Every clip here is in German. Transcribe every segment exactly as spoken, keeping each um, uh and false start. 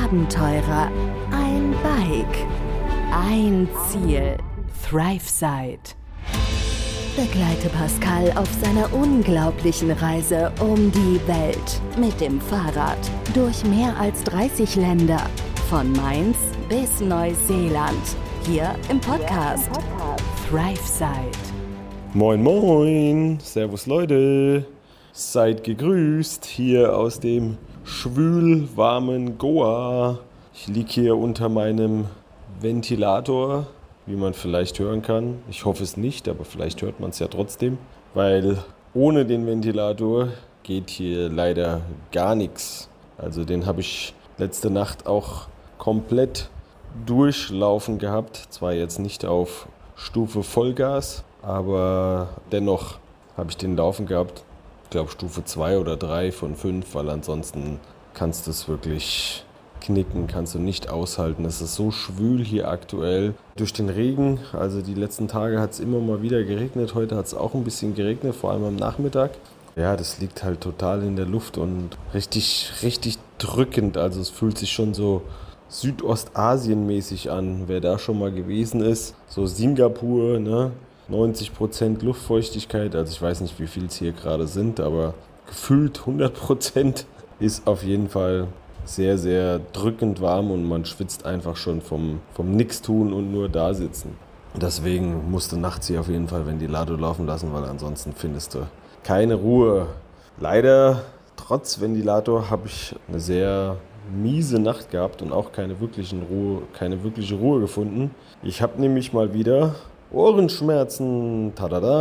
Abenteurer, ein Bike, ein Ziel. ThriveSide. Begleite Pascal auf seiner unglaublichen Reise um die Welt mit dem Fahrrad durch mehr als dreißig Länder, von Mainz bis Neuseeland, hier im Podcast ThriveSide. Moin moin, servus Leute, seid gegrüßt hier aus dem schwül warmen Goa. Ich liege hier unter meinem Ventilator, wie man vielleicht hören kann. Ich hoffe es nicht, aber vielleicht hört man es ja trotzdem, weil ohne den Ventilator geht hier leider gar nichts. Also den habe ich letzte Nacht auch komplett durchlaufen gehabt. Zwar jetzt nicht auf Stufe Vollgas, aber dennoch habe ich den laufen gehabt. Ich glaube Stufe zwei oder drei von fünf, weil ansonsten kannst du es wirklich knicken, kannst du nicht aushalten. Es ist so schwül hier aktuell durch den Regen. Also die letzten Tage hat es immer mal wieder geregnet. Heute hat es auch ein bisschen geregnet, vor allem am Nachmittag. Ja, das liegt halt total in der Luft und richtig, richtig drückend. Also es fühlt sich schon so Südostasien-mäßig an, wer da schon mal gewesen ist. So Singapur, ne? neunzig Prozent Luftfeuchtigkeit, also ich weiß nicht, wie viel es hier gerade sind, aber gefühlt hundert Prozent ist auf jeden Fall sehr, sehr drückend warm und man schwitzt einfach schon vom, vom Nix-Tun und nur da sitzen. Deswegen musst du nachts hier auf jeden Fall Ventilator laufen lassen, weil ansonsten findest du keine Ruhe. Leider, trotz Ventilator, habe ich eine sehr miese Nacht gehabt und auch keine, wirklichen Ruhe, keine wirkliche Ruhe gefunden. Ich habe nämlich mal wieder Ohrenschmerzen,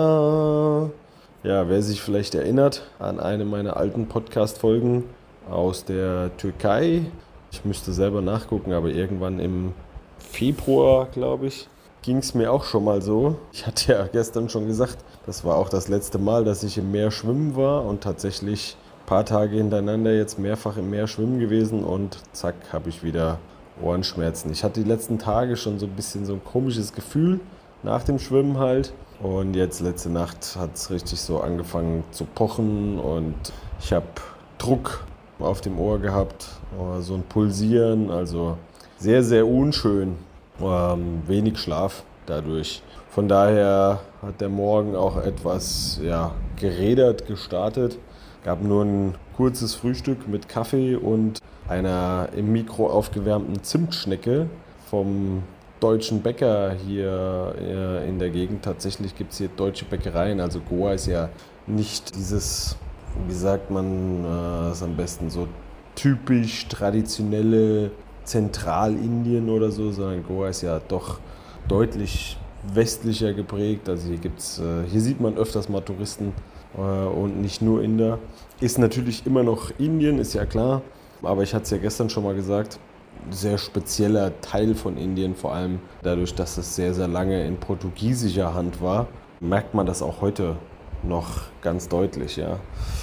tadada. Ja, wer sich vielleicht erinnert an eine meiner alten Podcast-Folgen aus der Türkei. Ich müsste selber nachgucken, aber irgendwann im Februar, glaube ich, ging es mir auch schon mal so. Ich hatte ja gestern schon gesagt, das war auch das letzte Mal, dass ich im Meer schwimmen war und tatsächlich ein paar Tage hintereinander jetzt mehrfach im Meer schwimmen gewesen und zack, habe ich wieder Ohrenschmerzen. Ich hatte die letzten Tage schon so ein bisschen so ein komisches Gefühl nach dem Schwimmen halt. Und jetzt letzte Nacht hat es richtig so angefangen zu pochen und ich habe Druck auf dem Ohr gehabt, so ein Pulsieren, also sehr, sehr unschön, ähm, wenig Schlaf dadurch. Von daher hat der Morgen auch etwas ja, gerädert gestartet. Gab nur ein kurzes Frühstück mit Kaffee und einer im Mikro aufgewärmten Zimtschnecke vom deutschen Bäcker hier in der Gegend. Tatsächlich gibt es hier deutsche Bäckereien. Also Goa ist ja nicht dieses, wie sagt man äh, ist am besten, so typisch traditionelle Zentralindien oder so, sondern Goa ist ja doch deutlich westlicher geprägt. Also hier gibt's, äh, hier sieht man öfters mal Touristen äh, und nicht nur Inder. Ist natürlich immer noch Indien, ist ja klar. Aber ich hatte es ja gestern schon mal gesagt, sehr spezieller Teil von Indien, vor allem dadurch, dass es sehr, sehr lange in portugiesischer Hand war, merkt man das auch heute noch ganz deutlich. Ja.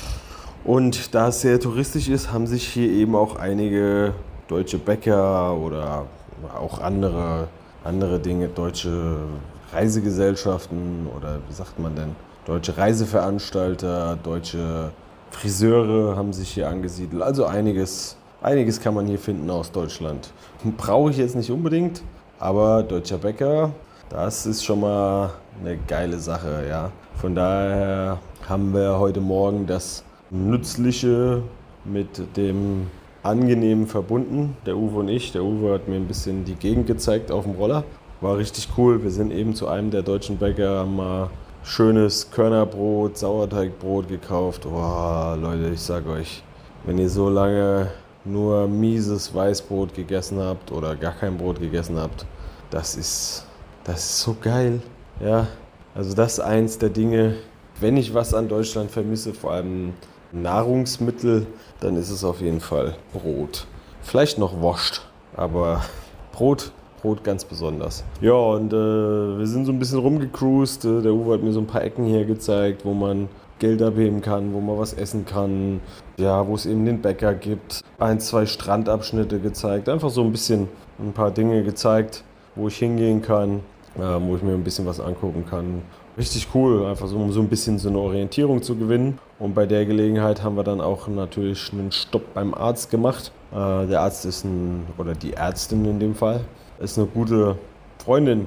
Und da es sehr touristisch ist, haben sich hier eben auch einige deutsche Bäcker oder auch andere, andere Dinge, deutsche Reisegesellschaften oder wie sagt man denn, deutsche Reiseveranstalter, deutsche Friseure haben sich hier angesiedelt, also einiges. Einiges kann man hier finden aus Deutschland. Brauche ich jetzt nicht unbedingt, aber deutscher Bäcker, das ist schon mal eine geile Sache, ja. Von daher haben wir heute Morgen das Nützliche mit dem Angenehmen verbunden, der Uwe und ich. Der Uwe hat mir ein bisschen die Gegend gezeigt auf dem Roller. War richtig cool. Wir sind eben zu einem der deutschen Bäcker, haben mal schönes Körnerbrot, Sauerteigbrot gekauft. Oh, Leute, ich sag euch, wenn ihr so lange nur mieses Weißbrot gegessen habt oder gar kein Brot gegessen habt, das ist, das ist so geil. Ja, also das ist eins der Dinge, wenn ich was an Deutschland vermisse, vor allem Nahrungsmittel, dann ist es auf jeden Fall Brot. Vielleicht noch Wurst, aber Brot, Brot ganz besonders. Ja, und äh, wir sind so ein bisschen rumgecruised. Der Uwe hat mir so ein paar Ecken hier gezeigt, wo man Geld abheben kann, wo man was essen kann, ja, wo es eben den Bäcker gibt. Ein, zwei Strandabschnitte gezeigt, einfach so ein bisschen ein paar Dinge gezeigt, wo ich hingehen kann, äh, wo ich mir ein bisschen was angucken kann. Richtig cool, einfach so, um so ein bisschen so eine Orientierung zu gewinnen. Und bei der Gelegenheit haben wir dann auch natürlich einen Stopp beim Arzt gemacht. Äh, der Arzt ist ein, oder die Ärztin in dem Fall, ist eine gute Freundin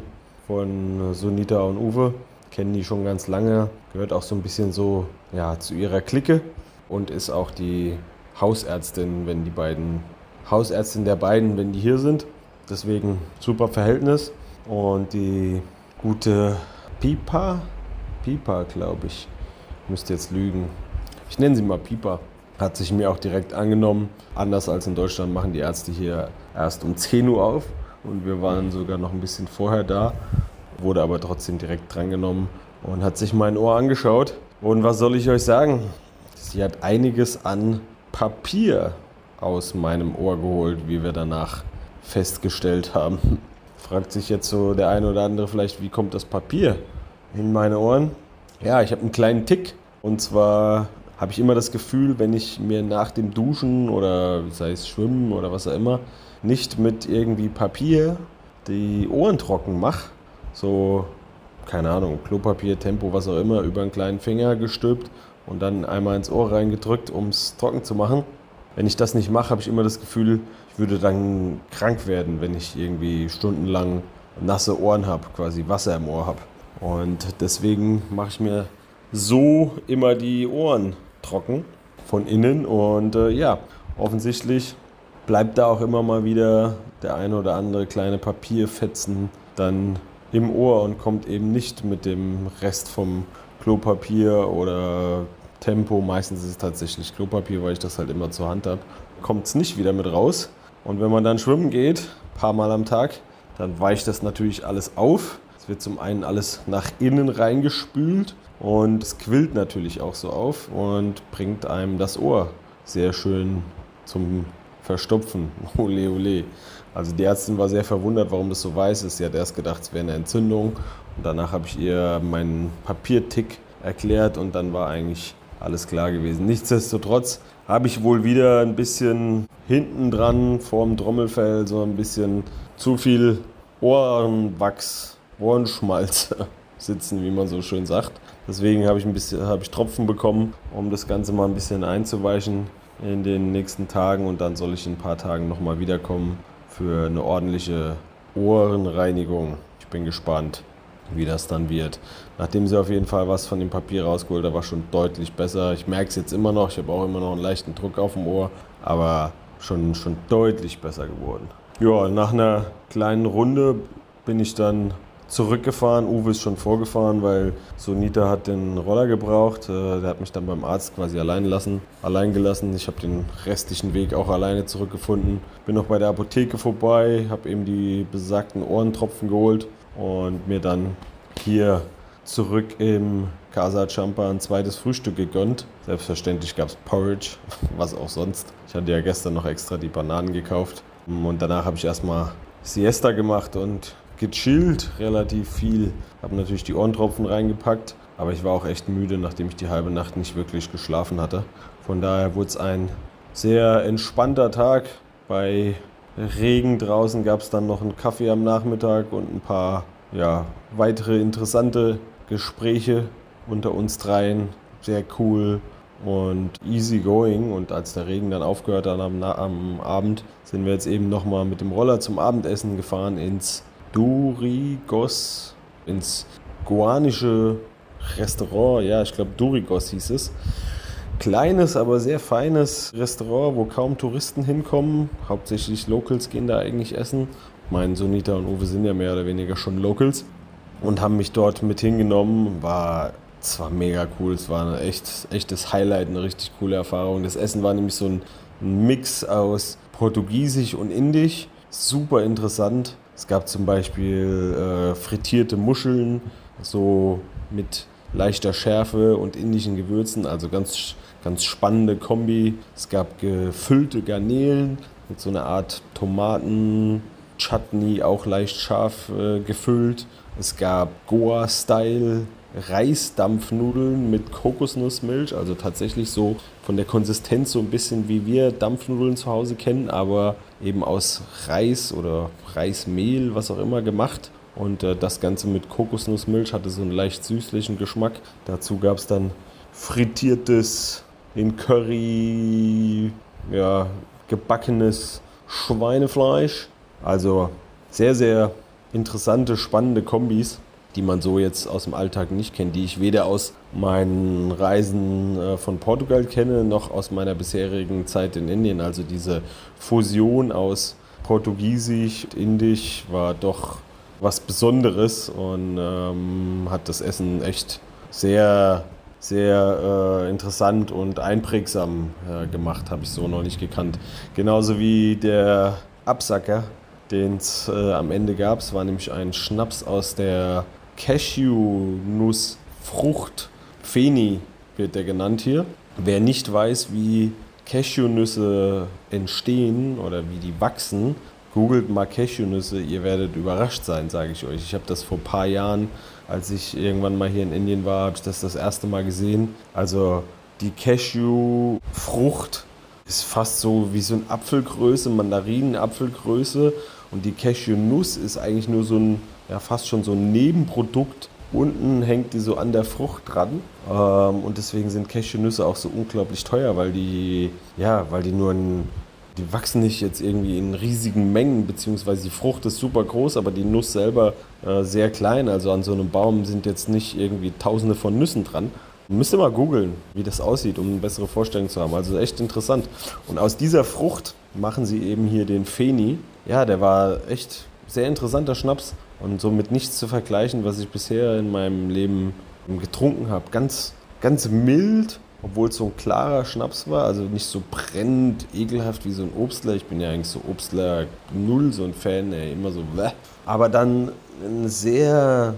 von Sunita und Uwe. Kennen die schon ganz lange, gehört auch so ein bisschen so ja, zu ihrer Clique und ist auch die Hausärztin, wenn die beiden, Hausärztin der beiden, wenn die hier sind. Deswegen super Verhältnis. Und die gute Pipa, Pipa glaube ich, müsste jetzt lügen. Ich nenne sie mal Pipa. Hat sich mir auch direkt angenommen. Anders als in Deutschland machen die Ärzte hier erst um zehn Uhr auf. Und wir waren sogar noch ein bisschen vorher da. Wurde aber trotzdem direkt drangenommen und hat sich mein Ohr angeschaut. Und was soll ich euch sagen? Sie hat einiges an Papier aus meinem Ohr geholt, wie wir danach festgestellt haben. Fragt sich jetzt so der eine oder andere vielleicht, wie kommt das Papier in meine Ohren? Ja, ich habe einen kleinen Tick. Und zwar habe ich immer das Gefühl, wenn ich mir nach dem Duschen oder sei es Schwimmen oder was auch immer, nicht mit irgendwie Papier die Ohren trocken mache, so, keine Ahnung, Klopapier, Tempo, was auch immer, über einen kleinen Finger gestülpt und dann einmal ins Ohr reingedrückt, um es trocken zu machen. Wenn ich das nicht mache, habe ich immer das Gefühl, ich würde dann krank werden, wenn ich irgendwie stundenlang nasse Ohren habe, quasi Wasser im Ohr habe. Und deswegen mache ich mir so immer die Ohren trocken von innen und äh, ja, offensichtlich bleibt da auch immer mal wieder der eine oder andere kleine Papierfetzen dann im Ohr und kommt eben nicht mit dem Rest vom Klopapier oder Tempo. Meistens ist es tatsächlich Klopapier, weil ich das halt immer zur Hand habe. Kommt es nicht wieder mit raus. Und wenn man dann schwimmen geht, ein paar Mal am Tag, dann weicht das natürlich alles auf. Es wird zum einen alles nach innen reingespült und es quillt natürlich auch so auf und bringt einem das Ohr sehr schön zum Verstopfen. Ole, ole. Also die Ärztin war sehr verwundert, warum das so weiß ist. Sie hat erst gedacht, es wäre eine Entzündung. Und danach habe ich ihr meinen Papiertick erklärt und dann war eigentlich alles klar gewesen. Nichtsdestotrotz habe ich wohl wieder ein bisschen hinten dran vorm Trommelfell so ein bisschen zu viel Ohrenwachs, Ohrenschmalz sitzen, wie man so schön sagt. Deswegen habe ich ein bisschen, habe ich Tropfen bekommen, um das Ganze mal ein bisschen einzuweichen in den nächsten Tagen. Und dann soll ich in ein paar Tagen nochmal wiederkommen für eine ordentliche Ohrenreinigung. Ich bin gespannt, wie das dann wird. Nachdem sie auf jeden Fall was von dem Papier rausgeholt hat, war schon deutlich besser. Ich merke es jetzt immer noch, ich habe auch immer noch einen leichten Druck auf dem Ohr, aber schon, schon deutlich besser geworden. Ja, nach einer kleinen Runde bin ich dann zurückgefahren. Uwe ist schon vorgefahren, weil Sunita hat den Roller gebraucht. Der hat mich dann beim Arzt quasi allein lassen, allein gelassen. Ich habe den restlichen Weg auch alleine zurückgefunden. Bin noch bei der Apotheke vorbei, habe eben die besagten Ohrentropfen geholt und mir dann hier zurück im Casa Champa ein zweites Frühstück gegönnt. Selbstverständlich gab es Porridge, was auch sonst. Ich hatte ja gestern noch extra die Bananen gekauft. Und danach habe ich erstmal Siesta gemacht und gechillt, relativ viel. Habe natürlich die Ohrentropfen reingepackt, aber ich war auch echt müde, nachdem ich die halbe Nacht nicht wirklich geschlafen hatte. Von daher wurde es ein sehr entspannter Tag. Bei Regen draußen gab es dann noch einen Kaffee am Nachmittag und ein paar ja, weitere interessante Gespräche unter uns dreien. Sehr cool und easy going. Und als der Regen dann aufgehört hat am, am Abend, sind wir jetzt eben nochmal mit dem Roller zum Abendessen gefahren ins Durigos, ins guanische Restaurant, ja, ich glaube Durigos hieß es. Kleines, aber sehr feines Restaurant, wo kaum Touristen hinkommen. Hauptsächlich Locals gehen da eigentlich essen. Mein Sunita und Uwe sind ja mehr oder weniger schon Locals und haben mich dort mit hingenommen. War zwar mega cool, es war ein echt, echtes Highlight, eine richtig coole Erfahrung. Das Essen war nämlich so ein, ein Mix aus Portugiesisch und Indisch. Super interessant. Es gab zum Beispiel äh, frittierte Muscheln, so mit leichter Schärfe und indischen Gewürzen, also ganz, ganz spannende Kombi. Es gab gefüllte Garnelen mit so einer Art Tomaten-Chutney, auch leicht scharf äh, gefüllt. Es gab Goa-Style Reisdampfnudeln mit Kokosnussmilch, also tatsächlich so von der Konsistenz so ein bisschen wie wir Dampfnudeln zu Hause kennen, aber eben aus Reis oder Reismehl, was auch immer, gemacht. Und äh, das Ganze mit Kokosnussmilch hatte so einen leicht süßlichen Geschmack. Dazu gab es dann frittiertes, in Curry, ja, gebackenes Schweinefleisch. Also sehr, sehr interessante, spannende Kombis, die man so jetzt aus dem Alltag nicht kennt, die ich weder aus meinen Reisen äh, von Portugal kenne, noch aus meiner bisherigen Zeit in Indien. Also diese Fusion aus Portugiesisch und Indisch war doch was Besonderes und ähm, hat das Essen echt sehr, sehr äh, interessant und einprägsam äh, gemacht, habe ich so noch nicht gekannt. Genauso wie der Absacker, den es äh, am Ende gab. Es war nämlich ein Schnaps aus der Cashew-Nussfrucht. Feni wird der genannt hier. Wer nicht weiß, wie Cashewnüsse entstehen oder wie die wachsen, googelt mal Cashewnüsse, ihr werdet überrascht sein, sage ich euch. Ich habe das vor ein paar Jahren, als ich irgendwann mal hier in Indien war, habe ich das das erste Mal gesehen. Also die Cashew-Frucht ist fast so wie so eine Apfelgröße, Mandarinen-Apfelgröße. Und die Cashew-Nuss ist eigentlich nur so ein, ja fast schon so ein Nebenprodukt. Unten hängt die so an der Frucht dran. Ähm, und deswegen sind Cashewnüsse auch so unglaublich teuer, weil die, ja, weil die nur ein Die wachsen nicht jetzt irgendwie in riesigen Mengen, beziehungsweise die Frucht ist super groß, aber die Nuss selber äh, sehr klein. Also an so einem Baum sind jetzt nicht irgendwie tausende von Nüssen dran. Müsst ihr mal googeln, wie das aussieht, um eine bessere Vorstellung zu haben. Also echt interessant. Und aus dieser Frucht machen sie eben hier den Feni. Ja, der war echt sehr interessanter Schnaps und somit nichts zu vergleichen, was ich bisher in meinem Leben getrunken habe. Ganz, ganz mild. Obwohl es so ein klarer Schnaps war, also nicht so brennend, ekelhaft wie so ein Obstler. Ich bin ja eigentlich so Obstler null, so ein Fan, ey, immer so bäh. Aber dann einen sehr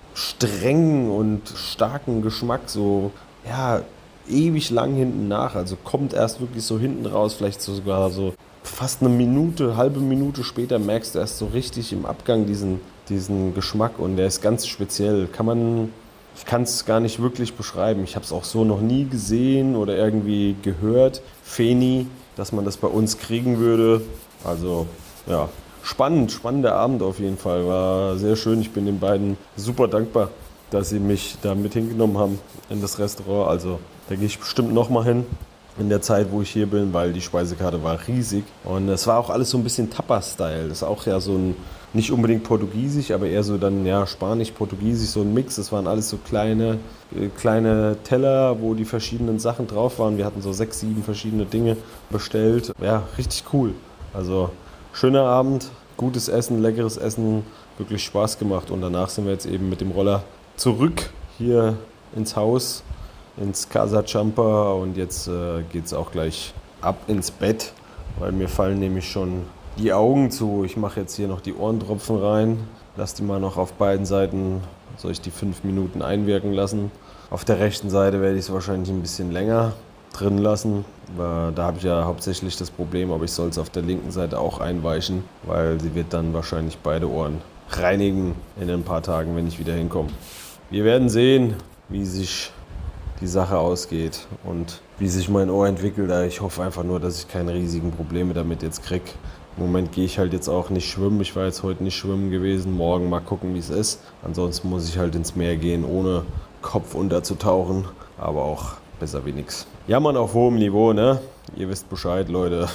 strengen und starken Geschmack, so, ja, ewig lang hinten nach. Also kommt erst wirklich so hinten raus, vielleicht sogar so fast eine Minute, halbe Minute später merkst du erst so richtig im Abgang diesen, diesen Geschmack und der ist ganz speziell. Kann man... Ich kann es gar nicht wirklich beschreiben. Ich habe es auch so noch nie gesehen oder irgendwie gehört. Feni, dass man das bei uns kriegen würde. Also ja, spannend, spannender Abend auf jeden Fall. War sehr schön. Ich bin den beiden super dankbar, dass sie mich da mit hingenommen haben in das Restaurant. Also da gehe ich bestimmt nochmal hin in der Zeit, wo ich hier bin, weil die Speisekarte war riesig. Und es war auch alles so ein bisschen Tapas-Style. Das ist auch ja so ein... Nicht unbedingt portugiesisch, aber eher so dann ja spanisch-portugiesisch, so ein Mix. Das waren alles so kleine, kleine Teller, wo die verschiedenen Sachen drauf waren. Wir hatten so sechs, sieben verschiedene Dinge bestellt. Ja, richtig cool. Also schöner Abend, gutes Essen, leckeres Essen, wirklich Spaß gemacht. Und danach sind wir jetzt eben mit dem Roller zurück hier ins Haus, ins Casa Champa. Und jetzt äh, geht es auch gleich ab ins Bett, weil mir fallen nämlich schon die Augen zu. Ich mache jetzt hier noch die Ohrentropfen rein. Lass die mal noch auf beiden Seiten, soll ich die fünf Minuten einwirken lassen. Auf der rechten Seite werde ich es wahrscheinlich ein bisschen länger drin lassen. Da habe ich ja hauptsächlich das Problem, aber ich soll es auf der linken Seite auch einweichen, weil sie wird dann wahrscheinlich beide Ohren reinigen in ein paar Tagen, wenn ich wieder hinkomme. Wir werden sehen, wie sich die Sache ausgeht und wie sich mein Ohr entwickelt. Ich hoffe einfach nur, dass ich keine riesigen Probleme damit jetzt kriege. Im Moment gehe ich halt jetzt auch nicht schwimmen. Ich war jetzt heute nicht schwimmen gewesen. Morgen mal gucken, wie es ist. Ansonsten muss ich halt ins Meer gehen, ohne Kopf unterzutauchen. Aber auch besser wie nix. Jammern auf hohem Niveau, ne? Ihr wisst Bescheid, Leute.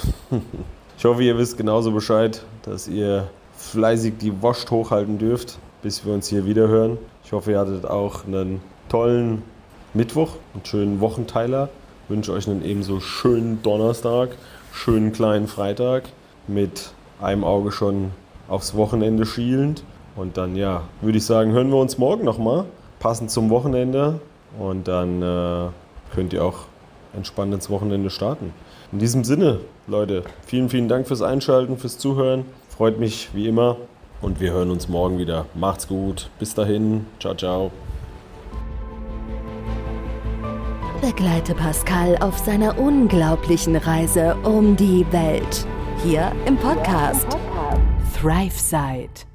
Ich hoffe, ihr wisst genauso Bescheid, dass ihr fleißig die Wurst hochhalten dürft, bis wir uns hier wieder hören. Ich hoffe, ihr hattet auch einen tollen Mittwoch, einen schönen Wochenteiler. Ich wünsche euch einen ebenso schönen Donnerstag, schönen kleinen Freitag. Mit einem Auge schon aufs Wochenende schielend. Und dann, ja, würde ich sagen, hören wir uns morgen nochmal, passend zum Wochenende. Und dann äh, könnt ihr auch entspannt ins Wochenende starten. In diesem Sinne, Leute, vielen, vielen Dank fürs Einschalten, fürs Zuhören. Freut mich wie immer. Und wir hören uns morgen wieder. Macht's gut. Bis dahin. Ciao, ciao. Begleite Pascal auf seiner unglaublichen Reise um die Welt. Hier im Podcast ThriveSide.